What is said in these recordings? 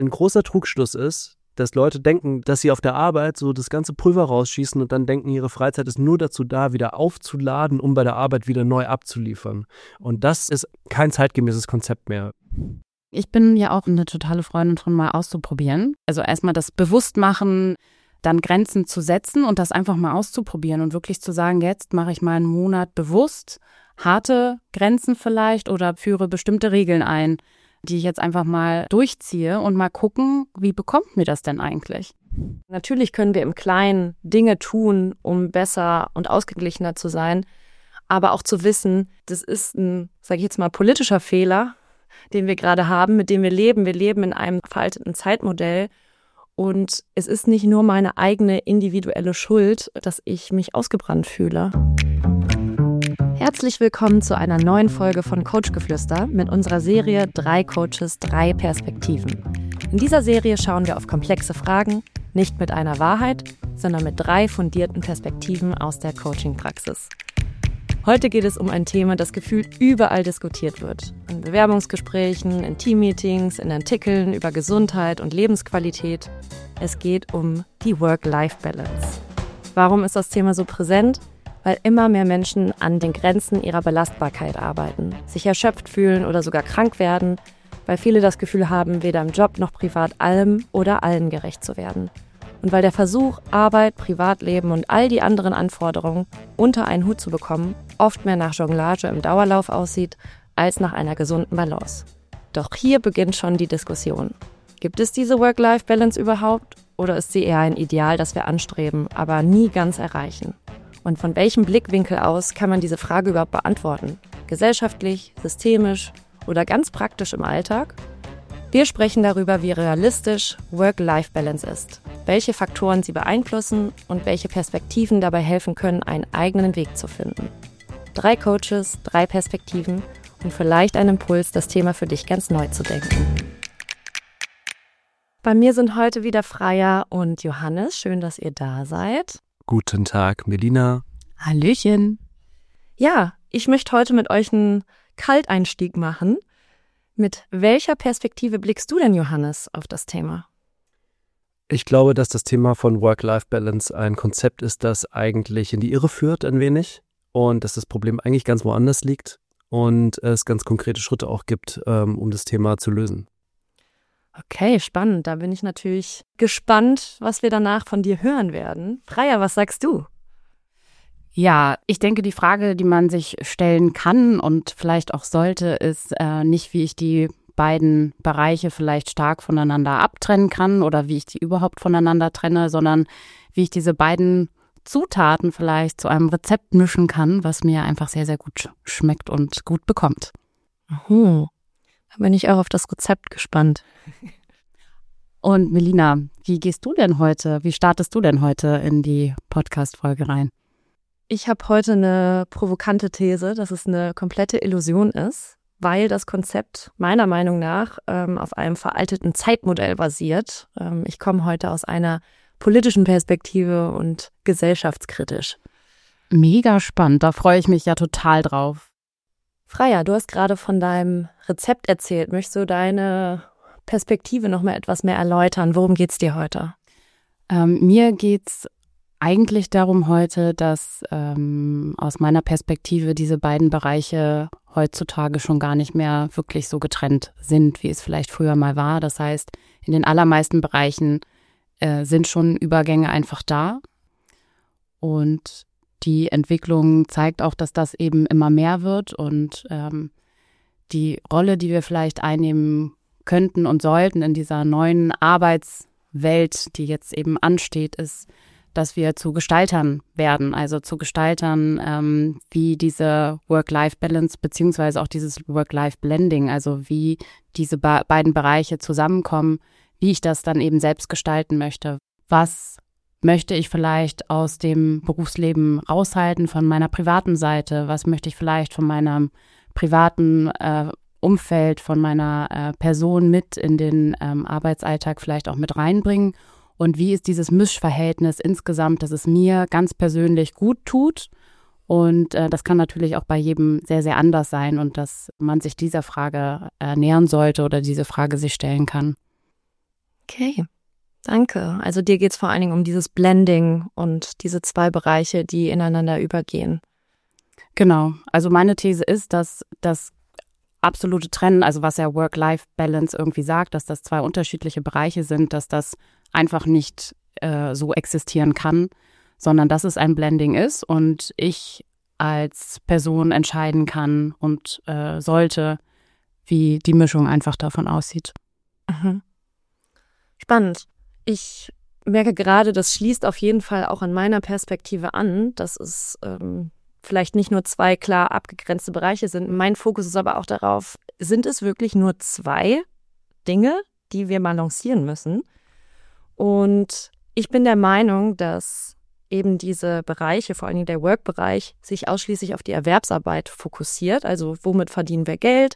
Ein großer Trugschluss ist, dass Leute denken, dass sie auf der Arbeit so das ganze Pulver rausschießen und dann denken, ihre Freizeit ist nur dazu da, wieder aufzuladen, um bei der Arbeit wieder neu abzuliefern. Und das ist kein zeitgemäßes Konzept mehr. Ich bin ja auch eine totale Freundin von mal auszuprobieren. Also erstmal das Bewusstmachen, dann Grenzen zu setzen und das einfach mal auszuprobieren und wirklich zu sagen, jetzt mache ich mal einen Monat bewusst harte Grenzen vielleicht oder führe bestimmte Regeln ein, die ich jetzt einfach mal durchziehe und mal gucken, wie bekommt mir das denn eigentlich? Natürlich können wir im Kleinen Dinge tun, um besser und ausgeglichener zu sein, aber auch zu wissen, das ist ein, sage ich jetzt mal, politischer Fehler, den wir gerade haben, mit dem wir leben. Wir leben in einem veralteten Zeitmodell und es ist nicht nur meine eigene individuelle Schuld, dass ich mich ausgebrannt fühle. Herzlich willkommen zu einer neuen Folge von Coachgeflüster mit unserer Serie 3 Coaches, 3 Perspektiven. In dieser Serie schauen wir auf komplexe Fragen, nicht mit einer Wahrheit, sondern mit 3 fundierten Perspektiven aus der Coaching-Praxis. Heute geht es um ein Thema, das gefühlt überall diskutiert wird. In Bewerbungsgesprächen, in Teammeetings, in Artikeln über Gesundheit und Lebensqualität. Es geht um die Work-Life-Balance. Warum ist das Thema so präsent? Weil immer mehr Menschen an den Grenzen ihrer Belastbarkeit arbeiten, sich erschöpft fühlen oder sogar krank werden, weil viele das Gefühl haben, weder im Job noch privat allem oder allen gerecht zu werden. Und weil der Versuch, Arbeit, Privatleben und all die anderen Anforderungen unter einen Hut zu bekommen, oft mehr nach Jonglage im Dauerlauf aussieht, als nach einer gesunden Balance. Doch hier beginnt schon die Diskussion. Gibt es diese Work-Life-Balance überhaupt? Oder ist sie eher ein Ideal, das wir anstreben, aber nie ganz erreichen? Und von welchem Blickwinkel aus kann man diese Frage überhaupt beantworten? Gesellschaftlich, systemisch oder ganz praktisch im Alltag? Wir sprechen darüber, wie realistisch Work-Life-Balance ist, welche Faktoren sie beeinflussen und welche Perspektiven dabei helfen können, einen eigenen Weg zu finden. 3 Coaches, 3 Perspektiven und vielleicht ein Impuls, das Thema für dich ganz neu zu denken. Bei mir sind heute wieder Freya und Johannes. Schön, dass ihr da seid. Guten Tag, Melina. Hallöchen. Ja, ich möchte heute mit euch einen Kalteinstieg machen. Mit welcher Perspektive blickst du denn, Johannes, auf das Thema? Ich glaube, dass das Thema von Work-Life-Balance ein Konzept ist, das eigentlich in die Irre führt ein wenig und dass das Problem eigentlich ganz woanders liegt und es ganz konkrete Schritte auch gibt, um das Thema zu lösen. Okay, spannend. Da bin ich natürlich gespannt, was wir danach von dir hören werden. Freya, was sagst du? Ja, ich denke, die Frage, die man sich stellen kann und vielleicht auch sollte, ist nicht, wie ich die beiden Bereiche vielleicht stark voneinander abtrennen kann oder wie ich die überhaupt voneinander trenne, sondern wie ich diese beiden Zutaten vielleicht zu einem Rezept mischen kann, was mir einfach sehr, sehr gut schmeckt und gut bekommt. Da bin ich auch auf das Rezept gespannt. Und Melina, wie startest du denn heute in die Podcast-Folge rein? Ich habe heute eine provokante These, dass es eine komplette Illusion ist, weil das Konzept meiner Meinung nach auf einem veralteten Zeitmodell basiert. Ich komme heute aus einer politischen Perspektive und gesellschaftskritisch. Mega spannend, da freue ich mich ja total drauf. Freya, du hast gerade von deinem Rezept erzählt. Möchtest du deine Perspektive noch mal etwas mehr erläutern? Worum geht's dir heute? Mir geht's eigentlich darum heute, dass aus meiner Perspektive diese beiden Bereiche heutzutage schon gar nicht mehr wirklich so getrennt sind, wie es vielleicht früher mal war. Das heißt, in den allermeisten Bereichen sind schon Übergänge einfach da. Und die Entwicklung zeigt auch, dass das eben immer mehr wird und die Rolle, die wir vielleicht einnehmen könnten und sollten in dieser neuen Arbeitswelt, die jetzt eben ansteht, ist, dass wir zu Gestaltern werden, also zu Gestaltern, wie diese Work-Life-Balance beziehungsweise auch dieses Work-Life-Blending, also wie diese beiden Bereiche zusammenkommen, wie ich das dann eben selbst gestalten möchte. Was möchte ich vielleicht aus dem Berufsleben raushalten von meiner privaten Seite? Was möchte ich vielleicht von meinem privaten Umfeld, von meiner Person mit in den Arbeitsalltag vielleicht auch mit reinbringen? Und wie ist dieses Mischverhältnis insgesamt, dass es mir ganz persönlich gut tut? Und das kann natürlich auch bei jedem sehr, sehr anders sein und dass man sich dieser Frage nähern sollte oder diese Frage sich stellen kann. Okay, danke. Also dir geht es vor allen Dingen um dieses Blending und diese zwei Bereiche, die ineinander übergehen. Genau. Also meine These ist, dass das absolute Trennen, also was ja Work-Life-Balance irgendwie sagt, dass das zwei unterschiedliche Bereiche sind, dass das einfach nicht so existieren kann, sondern dass es ein Blending ist und ich als Person entscheiden kann und sollte, wie die Mischung einfach davon aussieht. Mhm. Spannend. Ich merke gerade, das schließt auf jeden Fall auch an meiner Perspektive an, dass es vielleicht nicht nur zwei klar abgegrenzte Bereiche sind. Mein Fokus ist aber auch darauf, sind es wirklich nur zwei Dinge, die wir balancieren müssen? Und ich bin der Meinung, dass eben diese Bereiche, vor allem der Work-Bereich, sich ausschließlich auf die Erwerbsarbeit fokussiert. Also womit verdienen wir Geld?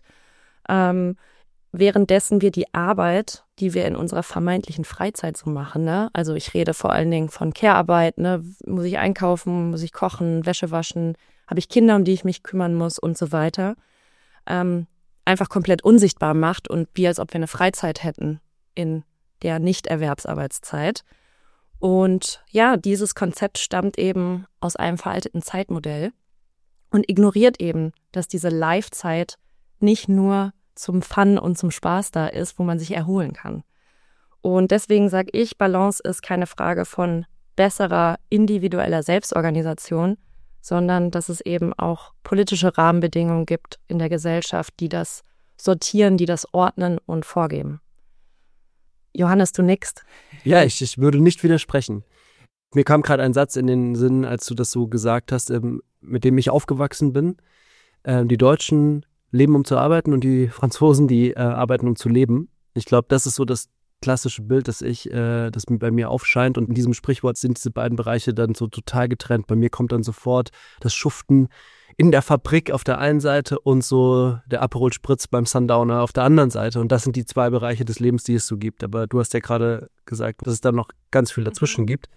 Währenddessen wir die Arbeit, die wir in unserer vermeintlichen Freizeit so machen, ne? Also ich rede vor allen Dingen von Care-Arbeit, ne? Muss ich einkaufen, muss ich kochen, Wäsche waschen, habe ich Kinder, um die ich mich kümmern muss und so weiter, einfach komplett unsichtbar macht und wie als ob wir eine Freizeit hätten in der Nicht-Erwerbsarbeitszeit. Und ja, dieses Konzept stammt eben aus einem veralteten Zeitmodell und ignoriert eben, dass diese Live-Zeit nicht nur zum Fun und zum Spaß da ist, wo man sich erholen kann. Und deswegen sage ich, Balance ist keine Frage von besserer individueller Selbstorganisation, sondern dass es eben auch politische Rahmenbedingungen gibt in der Gesellschaft, die das sortieren, die das ordnen und vorgeben. Johannes, du nickst. Ja, ich würde nicht widersprechen. Mir kam gerade ein Satz in den Sinn, als du das so gesagt hast, mit dem ich aufgewachsen bin. Die Deutschen leben, um zu arbeiten und die Franzosen, die arbeiten, um zu leben. Ich glaube, das ist so das klassische Bild, das bei mir aufscheint. Und in diesem Sprichwort sind diese beiden Bereiche dann so total getrennt. Bei mir kommt dann sofort das Schuften in der Fabrik auf der einen Seite und so der Aperol Spritz beim Sundowner auf der anderen Seite. Und das sind die zwei Bereiche des Lebens, die es so gibt. Aber du hast ja gerade gesagt, dass es da noch ganz viel dazwischen gibt.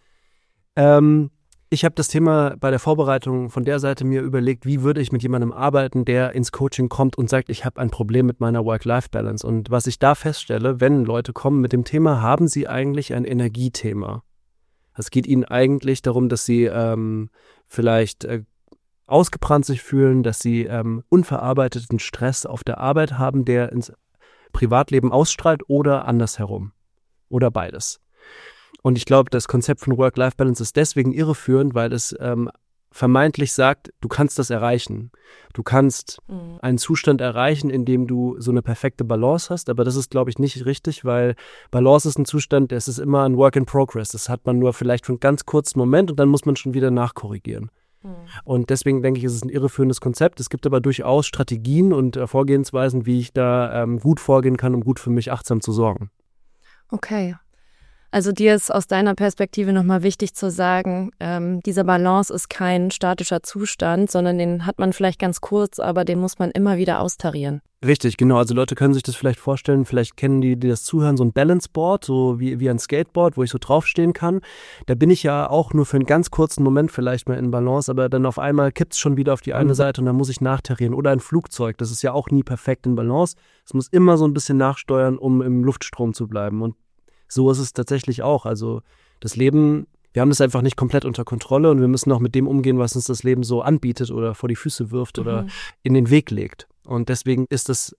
Ich habe das Thema bei der Vorbereitung von der Seite mir überlegt, wie würde ich mit jemandem arbeiten, der ins Coaching kommt und sagt, ich habe ein Problem mit meiner Work-Life-Balance. Und was ich da feststelle, wenn Leute kommen mit dem Thema, haben sie eigentlich ein Energiethema. Es geht ihnen eigentlich darum, dass sie vielleicht ausgebrannt sich fühlen, dass sie unverarbeiteten Stress auf der Arbeit haben, der ins Privatleben ausstrahlt oder andersherum. Oder beides. Und ich glaube, das Konzept von Work-Life-Balance ist deswegen irreführend, weil es vermeintlich sagt, du kannst das erreichen. Du kannst einen Zustand erreichen, in dem du so eine perfekte Balance hast, aber das ist, glaube ich, nicht richtig, weil Balance ist ein Zustand, das ist immer ein Work in Progress. Das hat man nur vielleicht für einen ganz kurzen Moment und dann muss man schon wieder nachkorrigieren. Und deswegen denke ich, ist es ein irreführendes Konzept. Es gibt aber durchaus Strategien und Vorgehensweisen, wie ich da gut vorgehen kann, um gut für mich achtsam zu sorgen. Okay. Also dir ist aus deiner Perspektive nochmal wichtig zu sagen, diese Balance ist kein statischer Zustand, sondern den hat man vielleicht ganz kurz, aber den muss man immer wieder austarieren. Richtig, genau. Also Leute können sich das vielleicht vorstellen, vielleicht kennen die das zuhören, so ein Balanceboard, so wie ein Skateboard, wo ich so draufstehen kann. Da bin ich ja auch nur für einen ganz kurzen Moment vielleicht mal in Balance, aber dann auf einmal kippt es schon wieder auf die eine Seite und dann muss ich nachtarieren. Oder ein Flugzeug, das ist ja auch nie perfekt in Balance. Es muss immer so ein bisschen nachsteuern, um im Luftstrom zu bleiben. Und so ist es tatsächlich auch. Also das Leben, wir haben das einfach nicht komplett unter Kontrolle und wir müssen auch mit dem umgehen, was uns das Leben so anbietet oder vor die Füße wirft oder in den Weg legt. Und deswegen ist das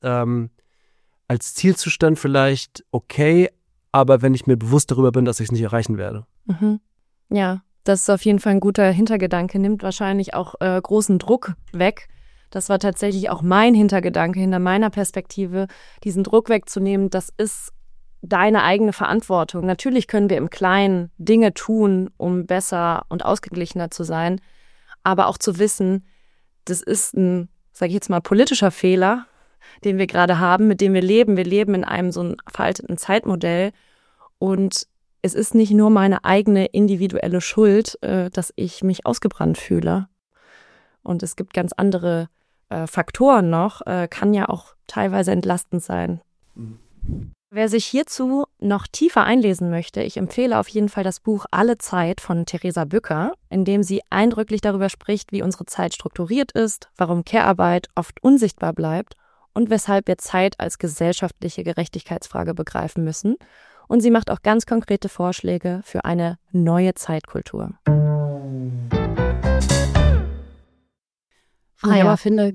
als Zielzustand vielleicht okay, aber wenn ich mir bewusst darüber bin, dass ich es nicht erreichen werde. Ja, das ist auf jeden Fall ein guter Hintergedanke, nimmt wahrscheinlich auch großen Druck weg. Das war tatsächlich auch mein Hintergedanke hinter meiner Perspektive, diesen Druck wegzunehmen. Das ist deine eigene Verantwortung. Natürlich können wir im Kleinen Dinge tun, um besser und ausgeglichener zu sein, aber auch zu wissen, das ist ein, sage ich jetzt mal, politischer Fehler, den wir gerade haben, mit dem wir leben. Wir leben in einem so einem veralteten Zeitmodell und es ist nicht nur meine eigene individuelle Schuld, dass ich mich ausgebrannt fühle. Und es gibt ganz andere Faktoren noch, kann ja auch teilweise entlastend sein. Wer sich hierzu noch tiefer einlesen möchte, ich empfehle auf jeden Fall das Buch Alle Zeit von Theresa Bücker, in dem sie eindrücklich darüber spricht, wie unsere Zeit strukturiert ist, warum Care-Arbeit oft unsichtbar bleibt und weshalb wir Zeit als gesellschaftliche Gerechtigkeitsfrage begreifen müssen. und sie macht auch ganz konkrete Vorschläge für eine neue Zeitkultur. Wo ich aber finde,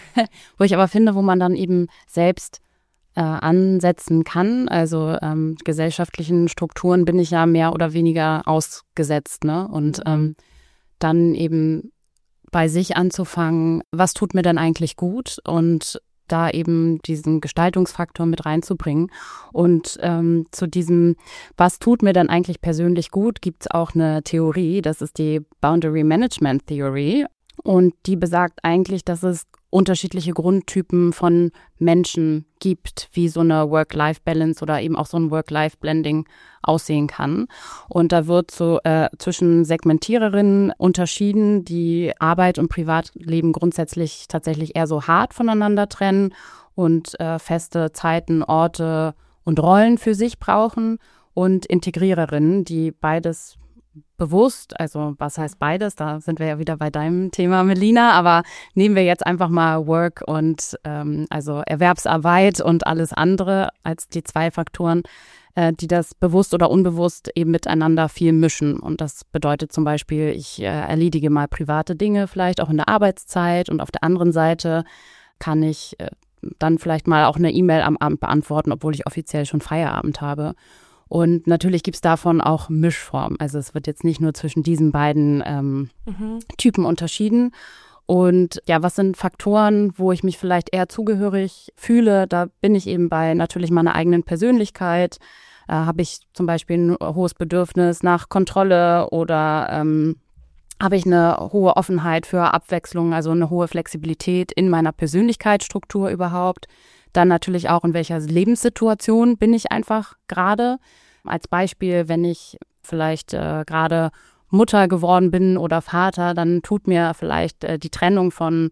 wo man dann eben selbst ansetzen kann. Also gesellschaftlichen Strukturen bin ich ja mehr oder weniger ausgesetzt, ne? Und dann eben bei sich anzufangen, was tut mir denn eigentlich gut und da eben diesen Gestaltungsfaktor mit reinzubringen. Und zu diesem, was tut mir denn eigentlich persönlich gut, gibt es auch eine Theorie, das ist die Boundary Management Theory. Und die besagt eigentlich, dass es unterschiedliche Grundtypen von Menschen gibt, wie so eine Work-Life-Balance oder eben auch so ein Work-Life-Blending aussehen kann. Und da wird so zwischen Segmentiererinnen unterschieden, die Arbeit und Privatleben grundsätzlich tatsächlich eher so hart voneinander trennen und feste Zeiten, Orte und Rollen für sich brauchen, und Integriererinnen, die beides bewusst, also was heißt beides, da sind wir ja wieder bei deinem Thema, Melina, aber nehmen wir jetzt einfach mal Work und also Erwerbsarbeit und alles andere als die zwei Faktoren, die das bewusst oder unbewusst eben miteinander viel mischen. Und das bedeutet zum Beispiel, ich erledige mal private Dinge, vielleicht auch in der Arbeitszeit, und auf der anderen Seite kann ich dann vielleicht mal auch eine E-Mail am Abend beantworten, obwohl ich offiziell schon Feierabend habe. Und natürlich gibt es davon auch Mischformen. Also es wird jetzt nicht nur zwischen diesen beiden Typen unterschieden. Und ja, was sind Faktoren, wo ich mich vielleicht eher zugehörig fühle? Da bin ich eben bei natürlich meiner eigenen Persönlichkeit. Habe ich zum Beispiel ein hohes Bedürfnis nach Kontrolle oder habe ich eine hohe Offenheit für Abwechslung, also eine hohe Flexibilität in meiner Persönlichkeitsstruktur überhaupt? Dann natürlich auch, in welcher Lebenssituation bin ich einfach gerade. Als Beispiel, wenn ich vielleicht gerade Mutter geworden bin oder Vater, dann tut mir vielleicht die Trennung von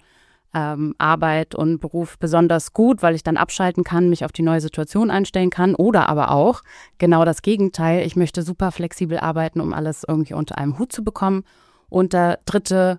Arbeit und Beruf besonders gut, weil ich dann abschalten kann, mich auf die neue Situation einstellen kann. Oder aber auch genau das Gegenteil. Ich möchte super flexibel arbeiten, um alles irgendwie unter einem Hut zu bekommen. Und der dritte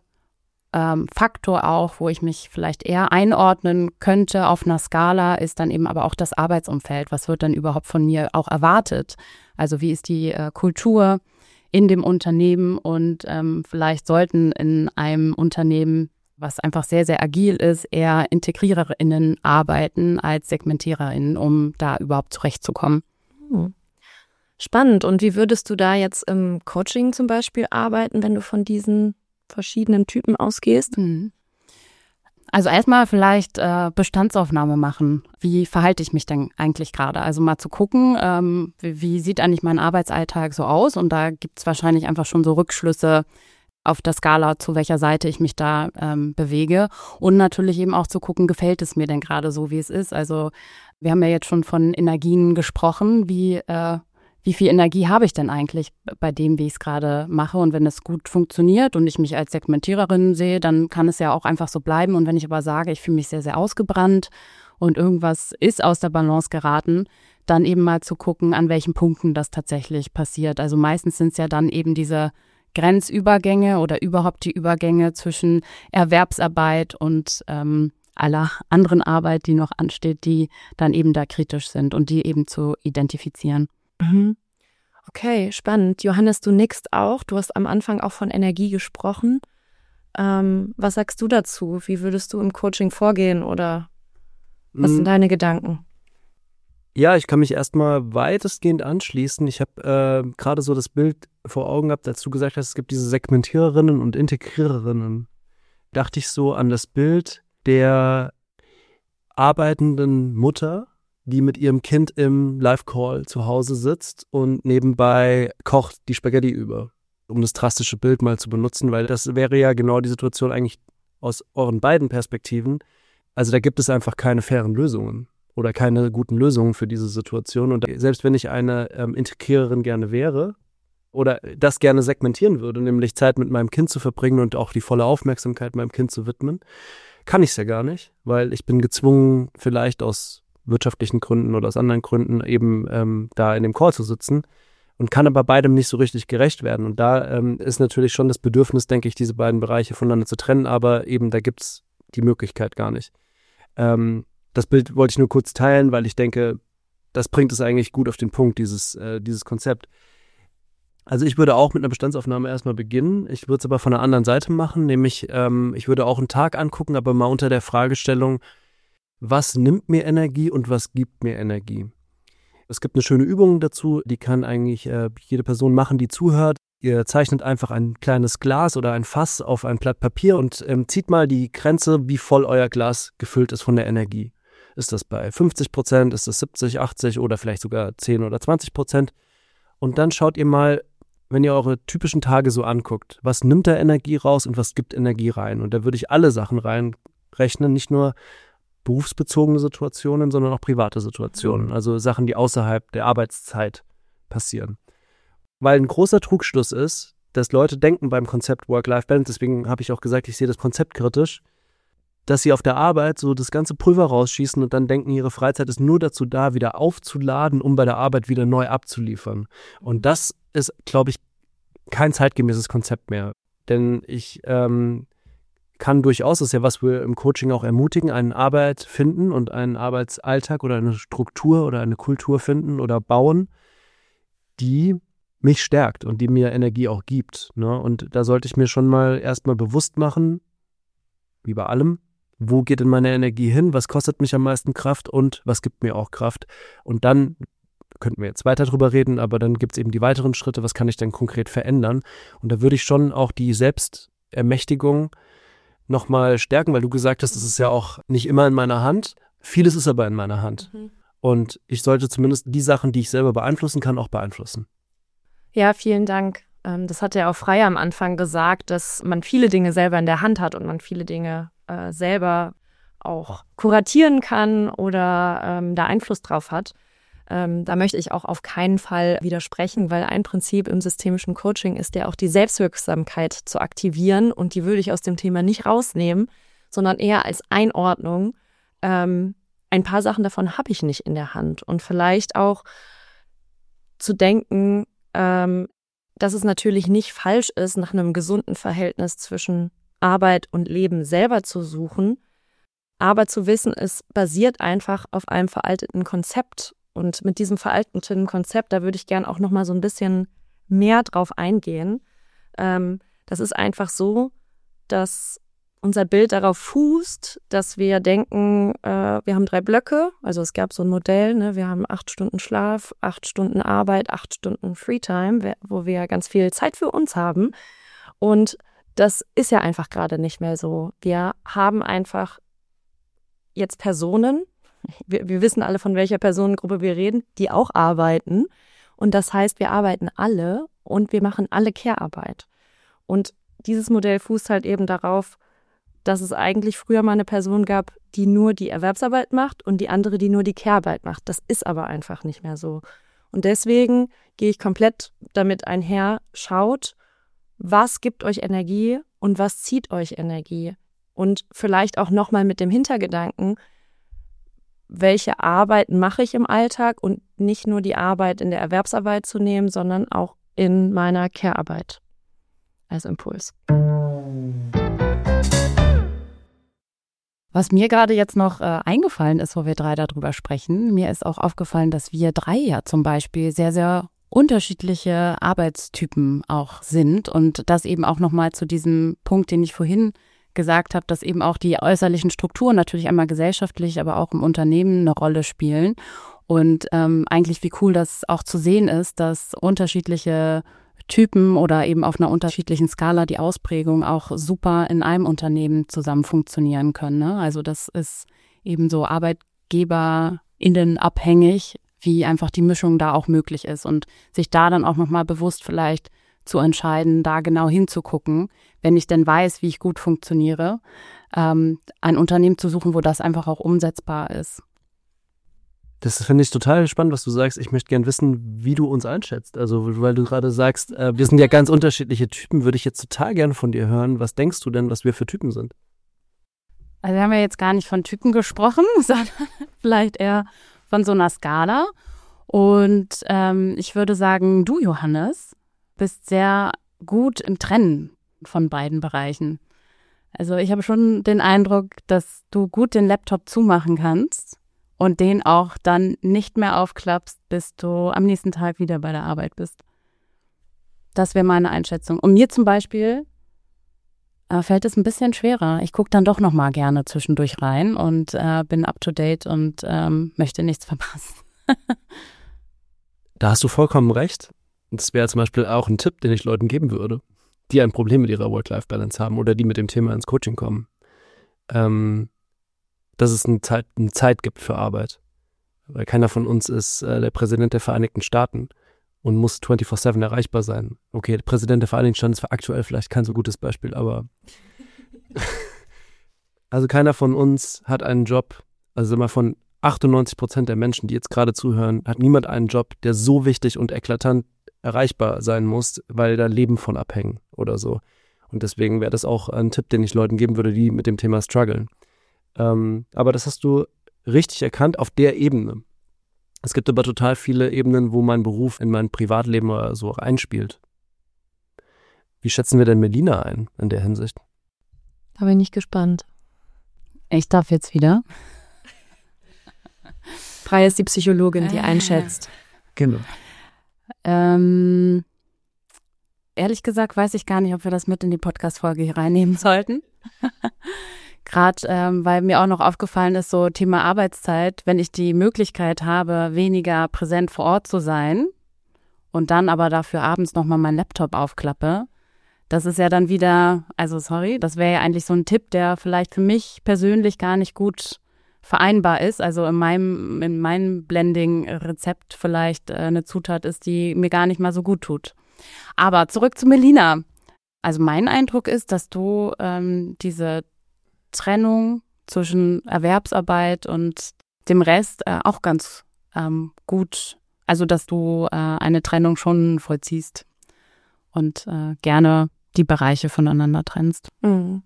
Faktor auch, wo ich mich vielleicht eher einordnen könnte auf einer Skala, ist dann eben aber auch das Arbeitsumfeld. Was wird dann überhaupt von mir auch erwartet? Also wie ist die Kultur in dem Unternehmen? Und vielleicht sollten in einem Unternehmen, was einfach sehr, sehr agil ist, eher IntegriererInnen arbeiten als SegmentiererInnen, um da überhaupt zurechtzukommen. Spannend. Und wie würdest du da jetzt im Coaching zum Beispiel arbeiten, wenn du von diesen verschiedenen Typen ausgehst? Also erstmal vielleicht Bestandsaufnahme machen. Wie verhalte ich mich denn eigentlich gerade? Also mal zu gucken, wie sieht eigentlich mein Arbeitsalltag so aus? Und da gibt es wahrscheinlich einfach schon so Rückschlüsse auf der Skala, zu welcher Seite ich mich da bewege. Und natürlich eben auch zu gucken, gefällt es mir denn gerade so, wie es ist? Also wir haben ja jetzt schon von Energien gesprochen. Wie viel Energie habe ich denn eigentlich bei dem, wie ich es gerade mache? Und wenn es gut funktioniert und ich mich als Segmentiererin sehe, dann kann es ja auch einfach so bleiben. Und wenn ich aber sage, ich fühle mich sehr, sehr ausgebrannt und irgendwas ist aus der Balance geraten, dann eben mal zu gucken, an welchen Punkten das tatsächlich passiert. Also meistens sind es ja dann eben diese Grenzübergänge oder überhaupt die Übergänge zwischen Erwerbsarbeit und aller anderen Arbeit, die noch ansteht, die dann eben da kritisch sind und die eben zu identifizieren. Okay, spannend. Johannes, du nickst auch. Du hast am Anfang auch von Energie gesprochen. Was sagst du dazu? Wie würdest du im Coaching vorgehen oder was sind deine Gedanken? Ja, ich kann mich erstmal weitestgehend anschließen. Ich habe gerade so das Bild vor Augen gehabt, als du gesagt hast, es gibt diese Segmentiererinnen und Integriererinnen. Dachte ich so an das Bild der arbeitenden Mutter, die mit ihrem Kind im Live-Call zu Hause sitzt und nebenbei kocht die Spaghetti über, um das drastische Bild mal zu benutzen, weil das wäre ja genau die Situation eigentlich aus euren beiden Perspektiven. Also da gibt es einfach keine fairen Lösungen oder keine guten Lösungen für diese Situation. Und selbst wenn ich eine Integriererin gerne wäre oder das gerne segmentieren würde, nämlich Zeit mit meinem Kind zu verbringen und auch die volle Aufmerksamkeit meinem Kind zu widmen, kann ich es ja gar nicht, weil ich bin gezwungen, vielleicht aus wirtschaftlichen Gründen oder aus anderen Gründen eben da in dem Call zu sitzen und kann aber beidem nicht so richtig gerecht werden. Und da ist natürlich schon das Bedürfnis, denke ich, diese beiden Bereiche voneinander zu trennen, aber eben da gibt es die Möglichkeit gar nicht. Das Bild wollte ich nur kurz teilen, weil ich denke, das bringt es eigentlich gut auf den Punkt, dieses Konzept. Also ich würde auch mit einer Bestandsaufnahme erstmal beginnen. Ich würde es aber von der anderen Seite machen, nämlich ich würde auch einen Tag angucken, aber mal unter der Fragestellung, was nimmt mir Energie und was gibt mir Energie? Es gibt eine schöne Übung dazu, die kann eigentlich jede Person machen, die zuhört. Ihr zeichnet einfach ein kleines Glas oder ein Fass auf ein Blatt Papier und zieht mal die Grenze, wie voll euer Glas gefüllt ist von der Energie. Ist das bei 50%, ist das 70, 80 oder vielleicht sogar 10 oder 20%? Und dann schaut ihr mal, wenn ihr eure typischen Tage so anguckt, was nimmt da Energie raus und was gibt Energie rein? Und da würde ich alle Sachen reinrechnen, nicht nur berufsbezogene Situationen, sondern auch private Situationen, also Sachen, die außerhalb der Arbeitszeit passieren. Weil ein großer Trugschluss ist, dass Leute denken beim Konzept Work-Life-Balance, deswegen habe ich auch gesagt, ich sehe das Konzept kritisch, dass sie auf der Arbeit so das ganze Pulver rausschießen und dann denken, ihre Freizeit ist nur dazu da, wieder aufzuladen, um bei der Arbeit wieder neu abzuliefern. Und das ist, glaube ich, kein zeitgemäßes Konzept mehr. Denn ich kann durchaus, das ist ja, was wir im Coaching auch ermutigen, eine Arbeit finden und einen Arbeitsalltag oder eine Struktur oder eine Kultur finden oder bauen, die mich stärkt und die mir Energie auch gibt. Ne? Und da sollte ich mir schon mal erstmal bewusst machen, wie bei allem, wo geht denn meine Energie hin, was kostet mich am meisten Kraft und was gibt mir auch Kraft. Und dann könnten wir jetzt weiter drüber reden, aber dann gibt es eben die weiteren Schritte, was kann ich denn konkret verändern. Und da würde ich schon auch die Selbstermächtigung nochmal stärken, weil du gesagt hast, es ist ja auch nicht immer in meiner Hand. Vieles ist aber in meiner Hand. Und ich sollte zumindest die Sachen, die ich selber beeinflussen kann, auch beeinflussen. Ja, vielen Dank. Das hat ja auch Freya am Anfang gesagt, dass man viele Dinge selber in der Hand hat und man viele Dinge selber auch kuratieren kann oder da Einfluss drauf hat. Da möchte ich auch auf keinen Fall widersprechen, weil ein Prinzip im systemischen Coaching ist ja auch die Selbstwirksamkeit zu aktivieren und die würde ich aus dem Thema nicht rausnehmen, sondern eher als Einordnung. Ein paar Sachen davon habe ich nicht in der Hand und vielleicht auch zu denken, dass es natürlich nicht falsch ist, nach einem gesunden Verhältnis zwischen Arbeit und Leben selber zu suchen, aber zu wissen, es basiert einfach auf einem veralteten Konzept. Und mit diesem veralteten Konzept, da würde ich gern auch noch mal so ein bisschen mehr drauf eingehen. Das ist einfach so, dass unser Bild darauf fußt, dass wir denken, wir haben 3 Blöcke. Also es gab so ein Modell, ne? Wir haben 8 Stunden Schlaf, 8 Stunden Arbeit, 8 Stunden Freetime, wo wir ganz viel Zeit für uns haben. Und das ist ja einfach gerade nicht mehr so. Wir haben einfach jetzt Personen, wir wissen alle, von welcher Personengruppe wir reden, die auch arbeiten. Und das heißt, wir arbeiten alle und wir machen alle Care-Arbeit. Und dieses Modell fußt halt eben darauf, dass es eigentlich früher mal eine Person gab, die nur die Erwerbsarbeit macht und die andere, die nur die Care-Arbeit macht. Das ist aber einfach nicht mehr so. Und deswegen gehe ich komplett damit einher, schaut, was gibt euch Energie und was zieht euch Energie? Und vielleicht auch nochmal mit dem Hintergedanken, welche Arbeit mache ich im Alltag und nicht nur die Arbeit in der Erwerbsarbeit zu nehmen, sondern auch in meiner Care-Arbeit als Impuls. Was mir gerade jetzt noch eingefallen ist, wo wir 3 darüber sprechen, mir ist auch aufgefallen, dass wir 3 ja zum Beispiel sehr, sehr unterschiedliche Arbeitstypen auch sind und das eben auch nochmal zu diesem Punkt, den ich vorhin gesagt habe, dass eben auch die äußerlichen Strukturen natürlich einmal gesellschaftlich, aber auch im Unternehmen eine Rolle spielen. Und eigentlich wie cool das auch zu sehen ist, dass unterschiedliche Typen oder eben auf einer unterschiedlichen Skala die Ausprägung auch super in einem Unternehmen zusammen funktionieren können. Ne? Also das ist eben so ArbeitgeberInnen abhängig, wie einfach die Mischung da auch möglich ist und sich da dann auch nochmal bewusst vielleicht zu entscheiden, da genau hinzugucken, wenn ich denn weiß, wie ich gut funktioniere, ein Unternehmen zu suchen, wo das einfach auch umsetzbar ist. Das finde ich total spannend, was du sagst. Ich möchte gern wissen, wie du uns einschätzt. Also, weil du gerade sagst, wir sind ja ganz unterschiedliche Typen, würde ich jetzt total gerne von dir hören. Was denkst du denn, was wir für Typen sind? Also wir haben ja jetzt gar nicht von Typen gesprochen, sondern vielleicht eher von so einer Skala. Und ich würde sagen, du, Johannes, bist sehr gut im Trennen von beiden Bereichen. Also ich habe schon den Eindruck, dass du gut den Laptop zumachen kannst und den auch dann nicht mehr aufklappst, bis du am nächsten Tag wieder bei der Arbeit bist. Das wäre meine Einschätzung. Und mir zum Beispiel fällt es ein bisschen schwerer. Ich gucke dann doch noch mal gerne zwischendurch rein und bin up to date und möchte nichts verpassen. Da hast du vollkommen recht. Das wäre zum Beispiel auch ein Tipp, den ich Leuten geben würde, die ein Problem mit ihrer Work-Life-Balance haben oder die mit dem Thema ins Coaching kommen. Dass es eine Zeit gibt für Arbeit. Weil keiner von uns ist der Präsident der Vereinigten Staaten und muss 24/7 erreichbar sein. Okay, der Präsident der Vereinigten Staaten ist aktuell vielleicht kein so gutes Beispiel, aber also keiner von uns hat einen Job, also immer von 98% der Menschen, die jetzt gerade zuhören, hat niemand einen Job, der so wichtig und eklatant erreichbar sein muss, weil da Leben von abhängen oder so. Und deswegen wäre das auch ein Tipp, den ich Leuten geben würde, die mit dem Thema strugglen. Aber das hast du richtig erkannt auf der Ebene. Es gibt aber total viele Ebenen, wo mein Beruf in mein Privatleben oder so einspielt. Wie schätzen wir denn Melina ein in der Hinsicht? Da bin ich gespannt. Ich darf jetzt wieder. Freya ist die Psychologin, die einschätzt. Genau. Ehrlich gesagt weiß ich gar nicht, ob wir das mit in die Podcast-Folge hier reinnehmen sollten. Gerade weil mir auch noch aufgefallen ist, so Thema Arbeitszeit, wenn ich die Möglichkeit habe, weniger präsent vor Ort zu sein und dann aber dafür abends nochmal meinen Laptop aufklappe, das ist ja dann wieder, also sorry, das wäre ja eigentlich so ein Tipp, der vielleicht für mich persönlich gar nicht gut vereinbar ist. Also in meinem Blending-Rezept vielleicht eine Zutat ist, die mir gar nicht mal so gut tut. Aber zurück zu Melina. Also mein Eindruck ist, dass du diese Trennung zwischen Erwerbsarbeit und dem Rest auch ganz gut, also dass du eine Trennung schon vollziehst und gerne die Bereiche voneinander trennst. Mhm.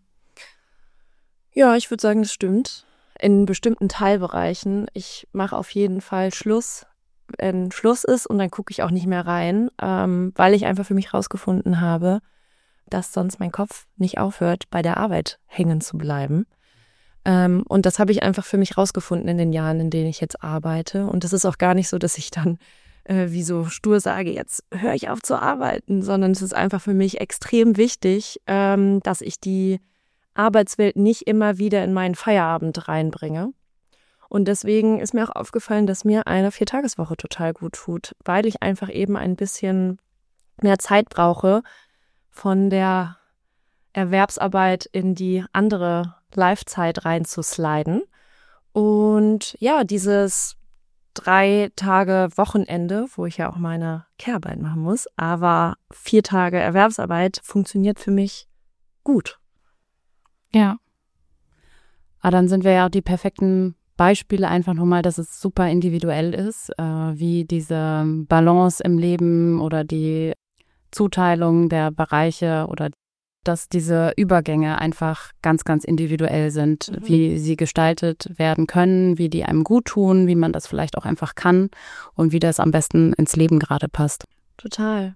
Ja, ich würde sagen, das stimmt. In bestimmten Teilbereichen. Ich mache auf jeden Fall Schluss, wenn Schluss ist, und dann gucke ich auch nicht mehr rein, weil ich einfach für mich rausgefunden habe, dass sonst mein Kopf nicht aufhört, bei der Arbeit hängen zu bleiben. Und das habe ich einfach für mich rausgefunden in den Jahren, in denen ich jetzt arbeite. Und das ist auch gar nicht so, dass ich dann wie so stur sage, jetzt höre ich auf zu arbeiten, sondern es ist einfach für mich extrem wichtig, dass ich die Arbeitswelt nicht immer wieder in meinen Feierabend reinbringe. Und deswegen ist mir auch aufgefallen, dass mir eine 4-Tageswoche total gut tut, weil ich einfach eben ein bisschen mehr Zeit brauche, von der Erwerbsarbeit in die andere Live-Zeit reinzusliden. Und ja, dieses 3 Tage Wochenende, wo ich ja auch meine Care-Arbeit machen muss, aber 4 Tage Erwerbsarbeit funktioniert für mich gut. Ja. Aber dann sind wir ja auch die perfekten Beispiele einfach nochmal, dass es super individuell ist, wie diese Balance im Leben oder die Zuteilung der Bereiche oder dass diese Übergänge einfach ganz, ganz individuell sind, wie sie gestaltet werden können, wie die einem gut tun, wie man das vielleicht auch einfach kann und wie das am besten ins Leben gerade passt. Total.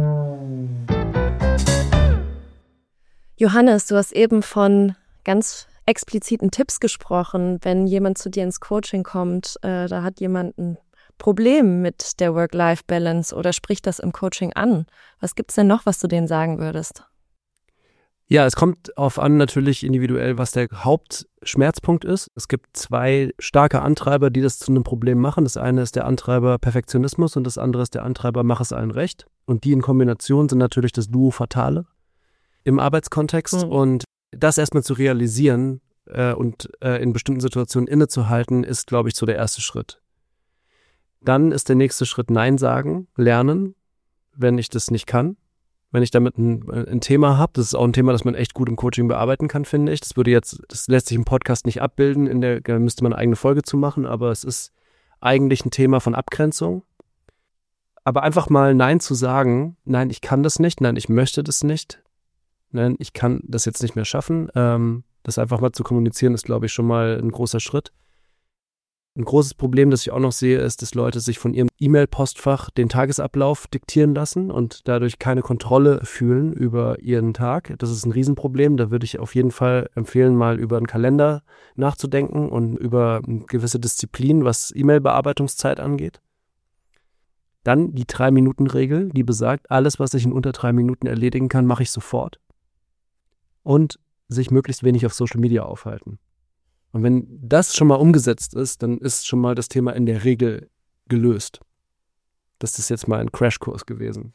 Johannes, du hast eben von ganz expliziten Tipps gesprochen, wenn jemand zu dir ins Coaching kommt, da hat jemand ein Problem mit der Work-Life-Balance oder spricht das im Coaching an. Was gibt's denn noch, was du denen sagen würdest? Ja, es kommt auf an natürlich individuell, was der Hauptschmerzpunkt ist. Es gibt 2 starke Antreiber, die das zu einem Problem machen. Das eine ist der Antreiber Perfektionismus und das andere ist der Antreiber Mach es allen recht. Und die in Kombination sind natürlich das Duo Fatale im Arbeitskontext. Und das erstmal zu realisieren und in bestimmten Situationen innezuhalten, ist, glaube ich, so der erste Schritt. Dann ist der nächste Schritt Nein sagen, lernen, wenn ich das nicht kann. Wenn ich damit ein Thema habe, das ist auch ein Thema, das man echt gut im Coaching bearbeiten kann, finde ich. Das lässt sich im Podcast nicht abbilden, da müsste man eine eigene Folge zu machen, aber es ist eigentlich ein Thema von Abgrenzung. Aber einfach mal Nein zu sagen, nein, ich kann das nicht, nein, ich möchte das nicht, nein, ich kann das jetzt nicht mehr schaffen, das einfach mal zu kommunizieren, ist, glaube ich, schon mal ein großer Schritt. Ein großes Problem, das ich auch noch sehe, ist, dass Leute sich von ihrem E-Mail-Postfach den Tagesablauf diktieren lassen und dadurch keine Kontrolle fühlen über ihren Tag. Das ist ein Riesenproblem. Da würde ich auf jeden Fall empfehlen, mal über einen Kalender nachzudenken und über eine gewisse Disziplin, was E-Mail-Bearbeitungszeit angeht. Dann die 3-Minuten-Regel, die besagt, alles, was ich in unter 3 Minuten erledigen kann, mache ich sofort. Und sich möglichst wenig auf Social Media aufhalten. Und wenn das schon mal umgesetzt ist, dann ist schon mal das Thema in der Regel gelöst. Das ist jetzt mal ein Crashkurs gewesen.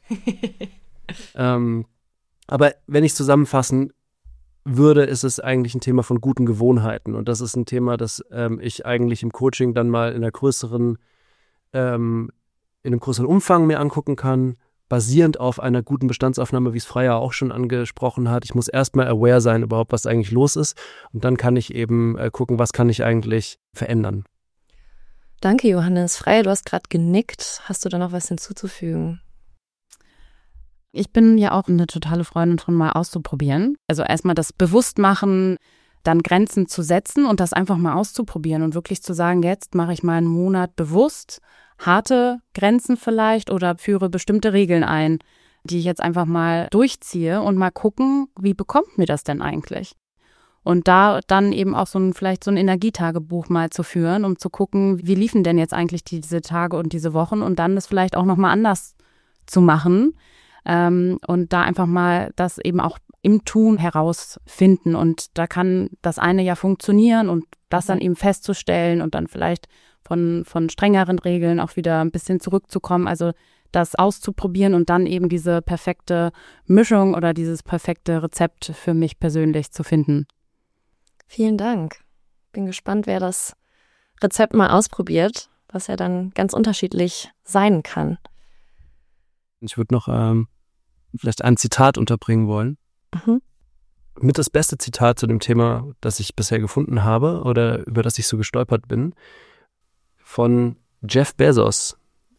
Aber wenn ich zusammenfassen würde, ist es eigentlich ein Thema von guten Gewohnheiten. Und das ist ein Thema, das ich eigentlich im Coaching dann mal in einem größeren Umfang mir angucken kann, basierend auf einer guten Bestandsaufnahme, wie es Freya auch schon angesprochen hat. Ich muss erstmal aware sein überhaupt, was eigentlich los ist. Und dann kann ich eben gucken, was kann ich eigentlich verändern. Danke, Johannes. Freya, du hast gerade genickt. Hast du da noch was hinzuzufügen? Ich bin ja auch eine totale Freundin von mal auszuprobieren. Also erstmal das Bewusstmachen, dann Grenzen zu setzen und das einfach mal auszuprobieren und wirklich zu sagen, jetzt mache ich mal einen Monat bewusst harte Grenzen vielleicht oder führe bestimmte Regeln ein, die ich jetzt einfach mal durchziehe und mal gucken, wie bekommt mir das denn eigentlich? Und da dann eben auch vielleicht so ein Energietagebuch mal zu führen, um zu gucken, wie liefen denn jetzt eigentlich diese Tage und diese Wochen und dann das vielleicht auch nochmal anders zu machen und da einfach mal das eben auch im Tun herausfinden. Und da kann das eine ja funktionieren und das dann eben festzustellen und dann vielleicht von strengeren Regeln auch wieder ein bisschen zurückzukommen, also das auszuprobieren und dann eben diese perfekte Mischung oder dieses perfekte Rezept für mich persönlich zu finden. Vielen Dank. Bin gespannt, wer das Rezept mal ausprobiert, was ja dann ganz unterschiedlich sein kann. Ich würde noch vielleicht ein Zitat unterbringen wollen. Mit das beste Zitat zu dem Thema, das ich bisher gefunden habe oder über das ich so gestolpert bin, von Jeff Bezos.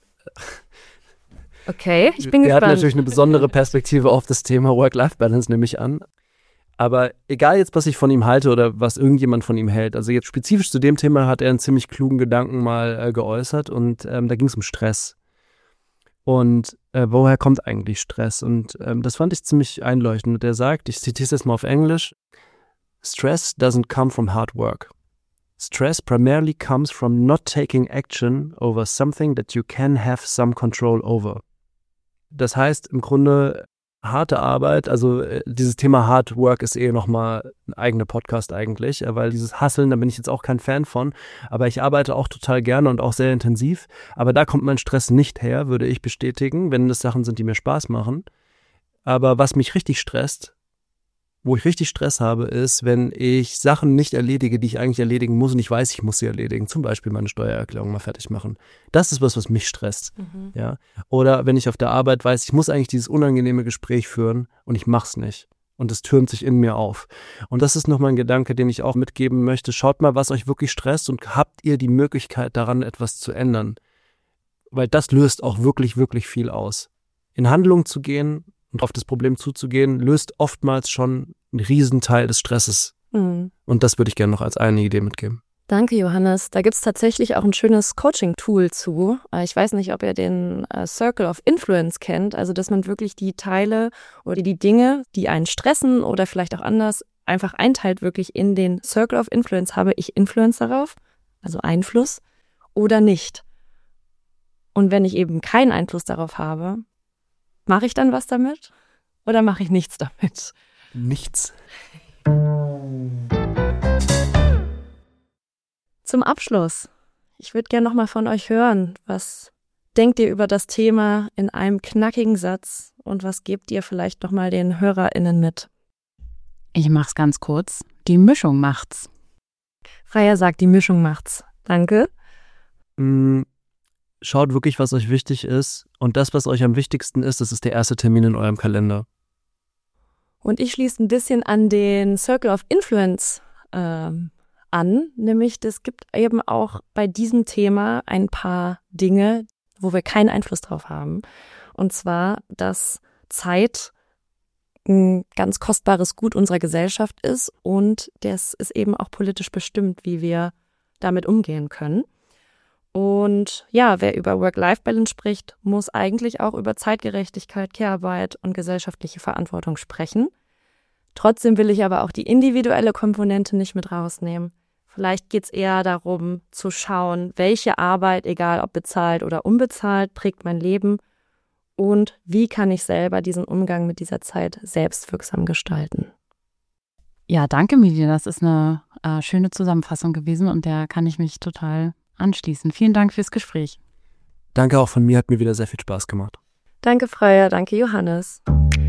Okay, ich bin gespannt. Er hat natürlich eine besondere Perspektive auf das Thema Work-Life-Balance, nehme ich an. Aber egal jetzt, was ich von ihm halte oder was irgendjemand von ihm hält, also jetzt spezifisch zu dem Thema hat er einen ziemlich klugen Gedanken mal geäußert und da ging es um Stress. Und woher kommt eigentlich Stress? Und das fand ich ziemlich einleuchtend. Und er sagt, ich zitiere es jetzt mal auf Englisch, Stress doesn't come from hard work. Stress primarily comes from not taking action over something that you can have some control over. Das heißt im Grunde harte Arbeit, also dieses Thema Hard Work ist nochmal ein eigener Podcast eigentlich, weil dieses Hustlen, da bin ich jetzt auch kein Fan von, aber ich arbeite auch total gerne und auch sehr intensiv, aber da kommt mein Stress nicht her, würde ich bestätigen, wenn das Sachen sind, die mir Spaß machen. Aber was mich richtig stresst, wo ich richtig Stress habe, ist, wenn ich Sachen nicht erledige, die ich eigentlich erledigen muss und ich weiß, ich muss sie erledigen. Zum Beispiel meine Steuererklärung mal fertig machen. Das ist was mich stresst. Ja? Oder wenn ich auf der Arbeit weiß, ich muss eigentlich dieses unangenehme Gespräch führen und ich mach's nicht. Und es türmt sich in mir auf. Und das ist nochmal ein Gedanke, den ich auch mitgeben möchte. Schaut mal, was euch wirklich stresst und habt ihr die Möglichkeit, daran etwas zu ändern. Weil das löst auch wirklich, wirklich viel aus. In Handlung zu gehen und auf das Problem zuzugehen, löst oftmals schon einen Riesenteil des Stresses. Und das würde ich gerne noch als eine Idee mitgeben. Danke, Johannes. Da gibt es tatsächlich auch ein schönes Coaching-Tool zu. Ich weiß nicht, ob ihr den Circle of Influence kennt, also dass man wirklich die Teile oder die Dinge, die einen stressen oder vielleicht auch anders, einfach einteilt wirklich in den Circle of Influence. Habe ich Influence darauf, also Einfluss, oder nicht? Und wenn ich eben keinen Einfluss darauf habe, mache ich dann was damit oder mache ich nichts damit? Nichts. Zum Abschluss, ich würde gerne nochmal von euch hören. Was denkt ihr über das Thema in einem knackigen Satz und was gebt ihr vielleicht nochmal den HörerInnen mit? Ich mach's ganz kurz. Die Mischung macht's. Freya sagt, die Mischung macht's. Danke. Schaut wirklich, was euch wichtig ist. Und das, was euch am wichtigsten ist, das ist der erste Termin in eurem Kalender. Und ich schließe ein bisschen an den Circle of Influence an, nämlich es gibt eben auch bei diesem Thema ein paar Dinge, wo wir keinen Einfluss drauf haben. Und zwar, dass Zeit ein ganz kostbares Gut unserer Gesellschaft ist und das ist eben auch politisch bestimmt, wie wir damit umgehen können. Und ja, wer über Work-Life-Balance spricht, muss eigentlich auch über Zeitgerechtigkeit, Care-Arbeit und gesellschaftliche Verantwortung sprechen. Trotzdem will ich aber auch die individuelle Komponente nicht mit rausnehmen. Vielleicht geht es eher darum, zu schauen, welche Arbeit, egal ob bezahlt oder unbezahlt, prägt mein Leben und wie kann ich selber diesen Umgang mit dieser Zeit selbstwirksam gestalten. Ja, danke, Midi. Das ist eine schöne Zusammenfassung gewesen und der kann ich mich total anschließen. Vielen Dank fürs Gespräch. Danke auch von mir, hat mir wieder sehr viel Spaß gemacht. Danke, Freya, danke, Johannes.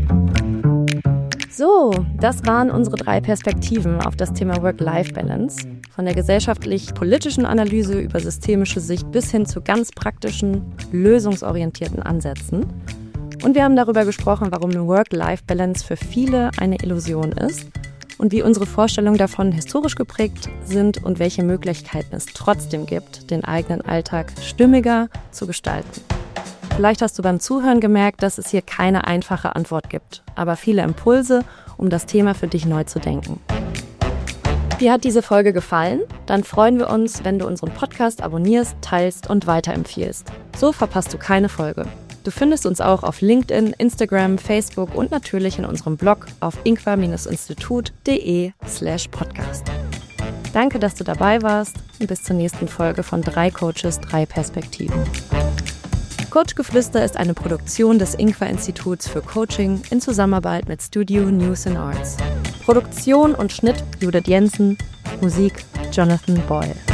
So, das waren unsere 3 Perspektiven auf das Thema Work-Life-Balance. Von der gesellschaftlich-politischen Analyse über systemische Sicht bis hin zu ganz praktischen, lösungsorientierten Ansätzen. Und wir haben darüber gesprochen, warum eine Work-Life-Balance für viele eine Illusion ist und wie unsere Vorstellungen davon historisch geprägt sind und welche Möglichkeiten es trotzdem gibt, den eigenen Alltag stimmiger zu gestalten. Vielleicht hast du beim Zuhören gemerkt, dass es hier keine einfache Antwort gibt, aber viele Impulse, um das Thema für dich neu zu denken. Dir hat diese Folge gefallen? Dann freuen wir uns, wenn du unseren Podcast abonnierst, teilst und weiterempfiehlst. So verpasst du keine Folge. Du findest uns auch auf LinkedIn, Instagram, Facebook und natürlich in unserem Blog auf inqua-institut.de/podcast. Danke, dass du dabei warst und bis zur nächsten Folge von 3 Coaches, 3 Perspektiven. Coachgeflüster ist eine Produktion des INQUA-Instituts für Coaching in Zusammenarbeit mit Studio News and Arts. Produktion und Schnitt Judith Jensen, Musik Jonathan Boyle.